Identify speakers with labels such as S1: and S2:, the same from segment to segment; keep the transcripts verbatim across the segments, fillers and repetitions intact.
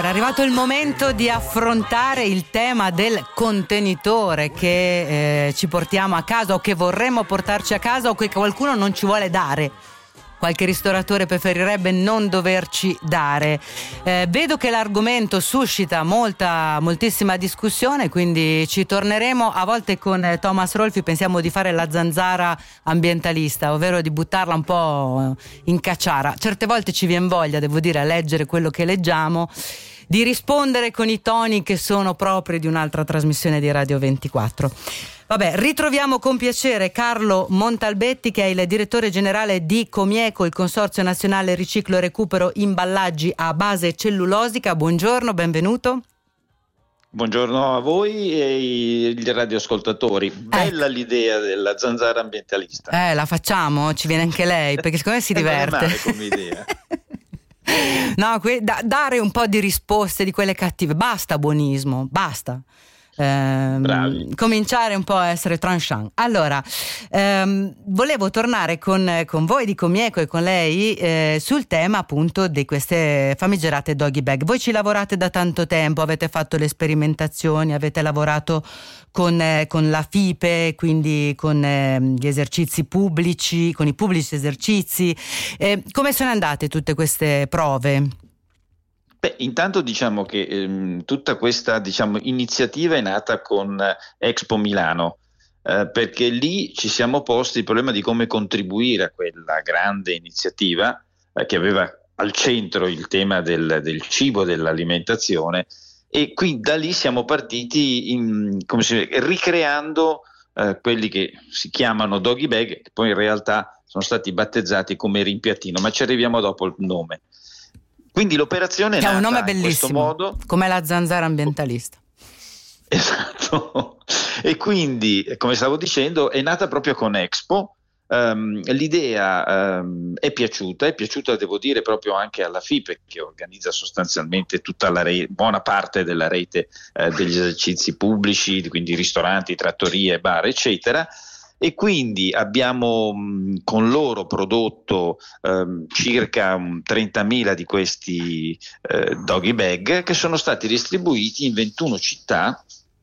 S1: è arrivato il momento di affrontare il tema del contenitore che eh, ci portiamo a casa o che vorremmo portarci a casa o che qualcuno non ci vuole dare. Qualche ristoratore preferirebbe non doverci dare. Eh, vedo che l'argomento suscita molta, moltissima discussione, quindi ci torneremo. A volte con eh, Thomas Rolfi pensiamo di fare la zanzara ambientalista, ovvero di buttarla un po' in cacciara. Certe volte ci viene voglia, devo dire, a leggere quello che leggiamo, di rispondere con i toni che sono propri di un'altra trasmissione di Radio ventiquattro. Vabbè, ritroviamo con piacere Carlo Montalbetti, che è il direttore generale di Comieco, il Consorzio Nazionale Riciclo e Recupero Imballaggi a base cellulosica. Buongiorno, benvenuto.
S2: Buongiorno a voi e agli radioascoltatori. Bella ecco. L'idea della zanzara ambientalista.
S1: Eh, la facciamo? Ci viene anche lei, perché secondo me si diverte.
S2: Non è male come idea.
S1: No, que- da- dare un po' di risposte di quelle cattive. Basta buonismo, basta. Ehm, cominciare un po' a essere tranchant. Allora, ehm, volevo tornare con, con voi di Comieco e con lei eh, sul tema appunto di queste famigerate doggy bag. Voi ci lavorate da tanto tempo, avete fatto le sperimentazioni, avete lavorato con, eh, con la FIPE, quindi con eh, gli esercizi pubblici, con i pubblici esercizi. Eh, come sono andate tutte queste prove?
S2: Beh, intanto diciamo che ehm, tutta questa diciamo, iniziativa è nata con eh, Expo Milano, eh, perché lì ci siamo posti il problema di come contribuire a quella grande iniziativa eh, che aveva al centro il tema del, del cibo, dell'alimentazione, e qui da lì siamo partiti in, come si dice, ricreando eh, quelli che si chiamano doggy bag, che poi in realtà sono stati battezzati come rimpiattino, ma ci arriviamo dopo il nome. Quindi l'operazione è
S1: nata
S2: un
S1: nome
S2: in
S1: bellissimo,
S2: questo modo.
S1: Come la zanzara ambientalista.
S2: Esatto. E quindi, come stavo dicendo, è nata proprio con Expo. Um, l'idea um, è piaciuta, è piaciuta devo dire proprio anche alla FIPE, che organizza sostanzialmente tutta la re- buona parte della rete eh, degli esercizi pubblici, quindi ristoranti, trattorie, bar, eccetera. E quindi abbiamo mh, con loro prodotto ehm, circa um, trentamila di questi eh, doggy bag che sono stati distribuiti in ventuno città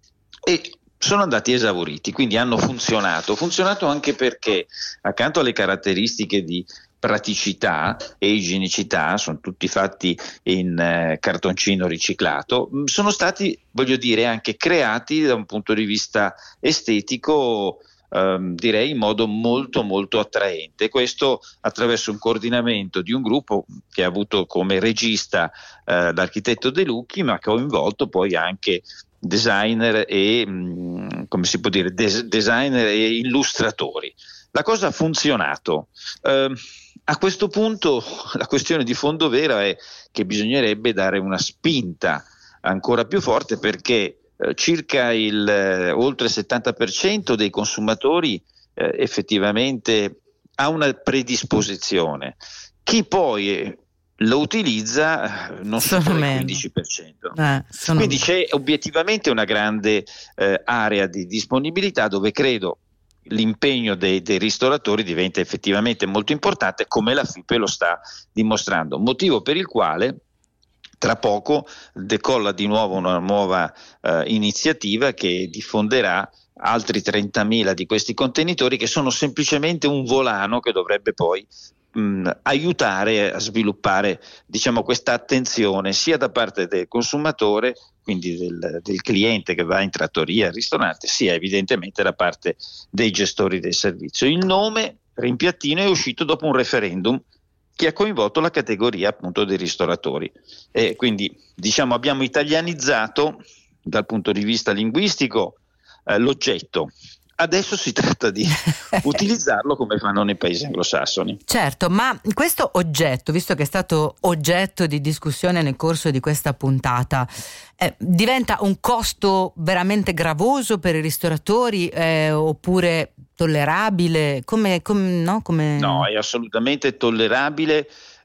S2: e sono andati esauriti, quindi hanno funzionato. Funzionato anche perché accanto alle caratteristiche di praticità e igienicità, sono tutti fatti in eh, cartoncino riciclato, mh, sono stati, voglio dire, anche creati da un punto di vista estetico, Um, direi in modo molto molto attraente, questo attraverso un coordinamento di un gruppo che ha avuto come regista uh, l'architetto De Lucchi, ma che ha coinvolto poi anche designer e mh, come si può dire des- designer e illustratori. La cosa ha funzionato. Uh, a questo punto la questione di fondo vera è che bisognerebbe dare una spinta ancora più forte, perché Eh, circa il eh, oltre il settanta per cento dei consumatori eh, effettivamente ha una predisposizione. Chi poi eh, lo utilizza eh, non supera il quindici per cento. Eh, sono... Quindi c'è obiettivamente una grande eh, area di disponibilità dove credo l'impegno dei, dei ristoratori diventa effettivamente molto importante, come la FIPE lo sta dimostrando, motivo per il quale tra poco decolla di nuovo una nuova eh, iniziativa che diffonderà altri trentamila di questi contenitori, che sono semplicemente un volano che dovrebbe poi mh, aiutare a sviluppare, diciamo, questa attenzione sia da parte del consumatore, quindi del, del cliente che va in trattoria, al ristorante, sia evidentemente da parte dei gestori del servizio. Il nome rimpiattino è uscito dopo un referendum che ha coinvolto la categoria appunto dei ristoratori, e quindi diciamo abbiamo italianizzato dal punto di vista linguistico eh, l'oggetto. Adesso si tratta di utilizzarlo come fanno nei paesi anglosassoni.
S1: Certo, ma questo oggetto, visto che è stato oggetto di discussione nel corso di questa puntata, eh, diventa un costo veramente gravoso per i ristoratori eh, oppure tollerabile? Come, come, no? Come...
S2: no, è assolutamente tollerabile.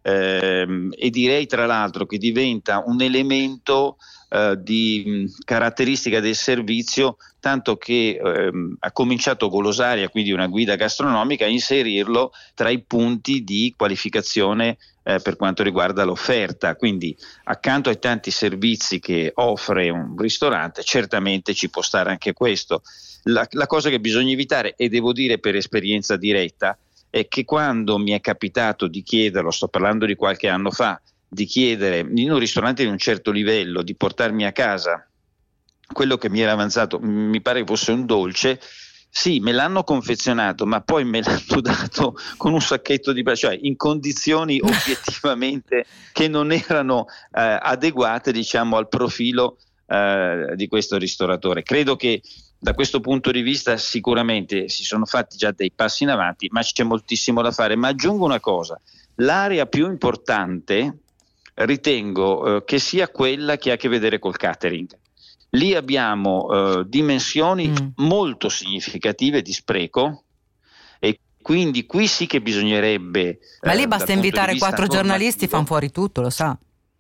S2: ehm, e direi tra l'altro che diventa un elemento eh, di mh, caratteristica del servizio, tanto che ehm, ha cominciato Golosaria, quindi una guida gastronomica, a inserirlo tra i punti di qualificazione eh, per quanto riguarda l'offerta. Quindi accanto ai tanti servizi che offre un ristorante, certamente ci può stare anche questo. La, la cosa che bisogna evitare, e devo dire per esperienza diretta, è che quando mi è capitato di chiederlo, sto parlando di qualche anno fa, di chiedere in un ristorante di un certo livello di portarmi a casa quello che mi era avanzato, mi pare che fosse un dolce, sì, me l'hanno confezionato, ma poi me l'hanno dato con un sacchetto di, cioè in condizioni obiettivamente che non erano eh, adeguate, diciamo, al profilo eh, di questo ristoratore. Credo che da questo punto di vista sicuramente si sono fatti già dei passi in avanti, ma c'è moltissimo da fare. Ma aggiungo una cosa: l'area più importante ritengo eh, che sia quella che ha a che vedere col catering. Lì abbiamo eh, dimensioni mm. molto significative di spreco, e quindi qui sì che bisognerebbe...
S1: Ma lì eh, basta invitare quattro giornalisti, fanno fuori tutto, lo sa.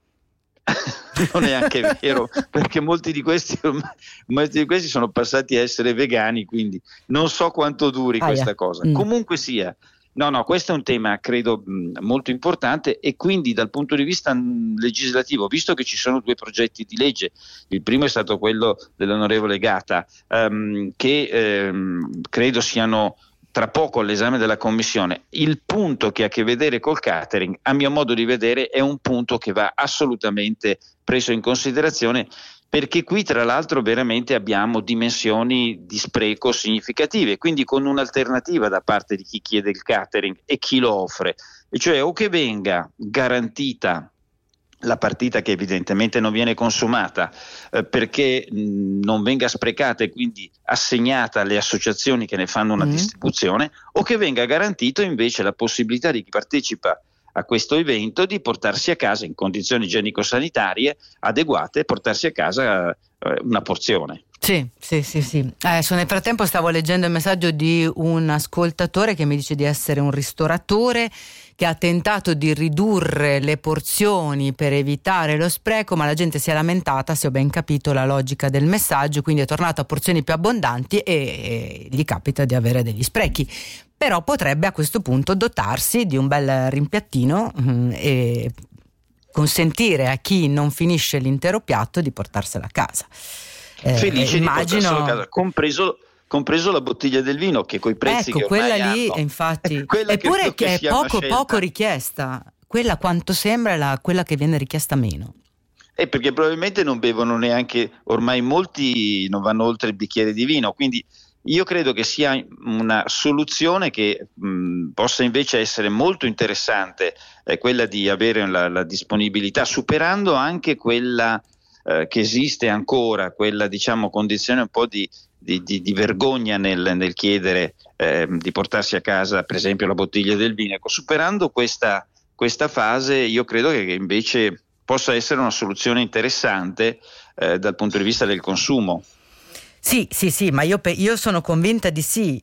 S2: Non è anche vero, perché molti di questi molti di questi sono passati a essere vegani, quindi non so quanto duri ah, questa yeah. cosa. Mm. Comunque sia, no, no, questo è un tema credo mh, molto importante, e quindi dal punto di vista mh, legislativo, visto che ci sono due progetti di legge, il primo è stato quello dell'onorevole Gata, ehm, che ehm, credo siano tra poco all'esame della Commissione. Il punto che ha a che vedere col catering, a mio modo di vedere, è un punto che va assolutamente preso in considerazione, perché qui tra l'altro veramente abbiamo dimensioni di spreco significative, quindi con un'alternativa da parte di chi chiede il catering e chi lo offre, e cioè o che venga garantita la partita, che evidentemente non viene consumata eh, perché mh, non venga sprecata e quindi assegnata alle associazioni che ne fanno una mm. distribuzione, o che venga garantito invece la possibilità di chi partecipa a questo evento di portarsi a casa in condizioni igienico-sanitarie adeguate, portarsi a casa eh, una porzione.
S1: Sì, sì, sì, sì. Adesso nel frattempo stavo leggendo il messaggio di un ascoltatore che mi dice di essere un ristoratore che ha tentato di ridurre le porzioni per evitare lo spreco, ma la gente si è lamentata, se ho ben capito la logica del messaggio, quindi è tornato a porzioni più abbondanti e, e gli capita di avere degli sprechi. Però potrebbe a questo punto dotarsi di un bel rimpiattino mh, e consentire a chi non finisce l'intero piatto di portarsela a casa. Eh,
S2: Felice
S1: immagino...
S2: di portarselo a casa, compreso, compreso la bottiglia del vino, che coi prezzi
S1: ecco,
S2: che
S1: quella lì
S2: hanno,
S1: infatti
S2: quella
S1: eppure che, che è poco
S2: scelta.
S1: poco richiesta, quella quanto sembra è la, quella che viene richiesta meno.
S2: E perché probabilmente non bevono neanche, ormai molti non vanno oltre il bicchiere di vino, quindi io credo che sia una soluzione che mh, possa invece essere molto interessante, eh, quella di avere la, la disponibilità, superando anche quella eh, che esiste ancora, quella diciamo condizione un po' di, di, di, di vergogna nel, nel chiedere eh, di portarsi a casa per esempio la bottiglia del vino. Ecco, superando questa, questa fase, io credo che, che invece possa essere una soluzione interessante eh, dal punto di vista del consumo.
S1: Sì, sì, sì, ma io, io sono convinta di sì.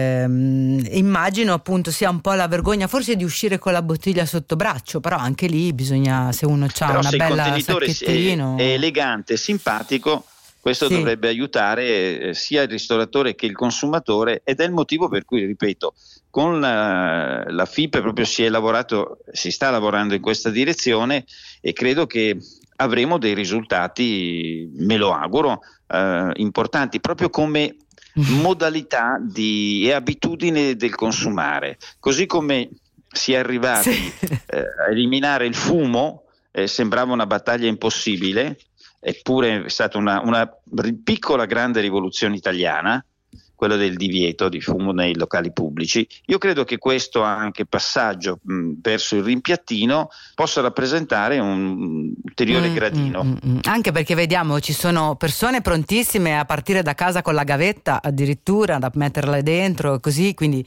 S1: Ehm, immagino appunto sia un po' la vergogna forse di uscire con la bottiglia sotto braccio, però anche lì bisogna, se uno ha una
S2: se
S1: bella
S2: il contenitore
S1: sacchettino
S2: è, è elegante, simpatico, questo sì. dovrebbe aiutare eh, sia il ristoratore che il consumatore, ed è il motivo per cui, ripeto, con la, la F I P E proprio si è lavorato, si sta lavorando in questa direzione, e credo che avremo dei risultati, me lo auguro, eh, importanti, proprio come modalità di, e abitudine del consumare. Così come si è arrivati sì. eh, a eliminare il fumo, eh, sembrava una battaglia impossibile, eppure è stata una, una piccola grande rivoluzione italiana, quello del divieto di fumo nei locali pubblici. Io credo che questo anche passaggio mh, verso il rimpiattino possa rappresentare un ulteriore mm, gradino.
S1: Mm, mm, anche perché vediamo ci sono persone prontissime a partire da casa con la gavetta addirittura da metterla dentro così, quindi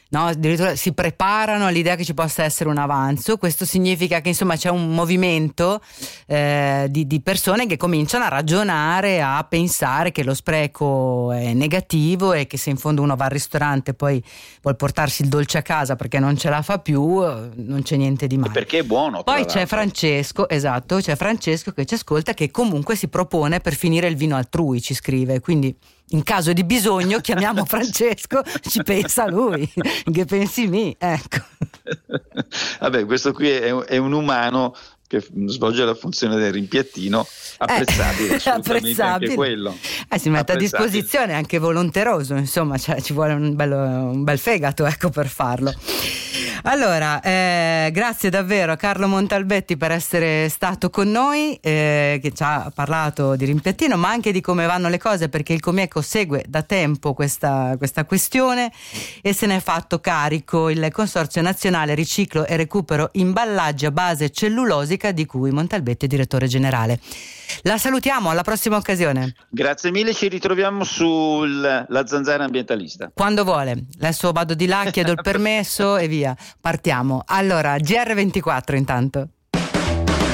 S1: no, addirittura si preparano all'idea che ci possa essere un avanzo. Questo significa che insomma c'è un movimento eh, di, di persone che cominciano a ragionare, a pensare che lo spreco è negativo e che se in fondo uno va al ristorante e poi vuol portarsi il dolce a casa perché non ce la fa più, non c'è niente di male.
S2: E perché è buono.
S1: Poi c'è Francesco, esatto, c'è Francesco che ci ascolta, che comunque si propone per finire il vino altrui, ci scrive, quindi in caso di bisogno chiamiamo Francesco, ci pensa lui, che pensi mi, ecco.
S2: Vabbè, questo qui è, è un umano che svolge la funzione del rimpiattino, apprezzabile, eh, assolutamente anche quello.
S1: Eh, si mette a disposizione, anche volonteroso, insomma, cioè, ci vuole un, bello, un bel fegato, ecco, per farlo. Allora, eh, grazie davvero a Carlo Montalbetti per essere stato con noi, eh, che ci ha parlato di rimpiattino, ma anche di come vanno le cose, perché il Comieco segue da tempo questa, questa questione e se ne è fatto carico il Consorzio Nazionale Riciclo e Recupero Imballaggi a Base Cellulosica, di cui Montalbetti è direttore generale. La salutiamo, alla prossima occasione.
S2: Grazie mille, ci ritroviamo sulla zanzara ambientalista.
S1: Quando vuole, adesso vado di là, chiedo il permesso e via, partiamo. Allora, G R ventiquattro intanto.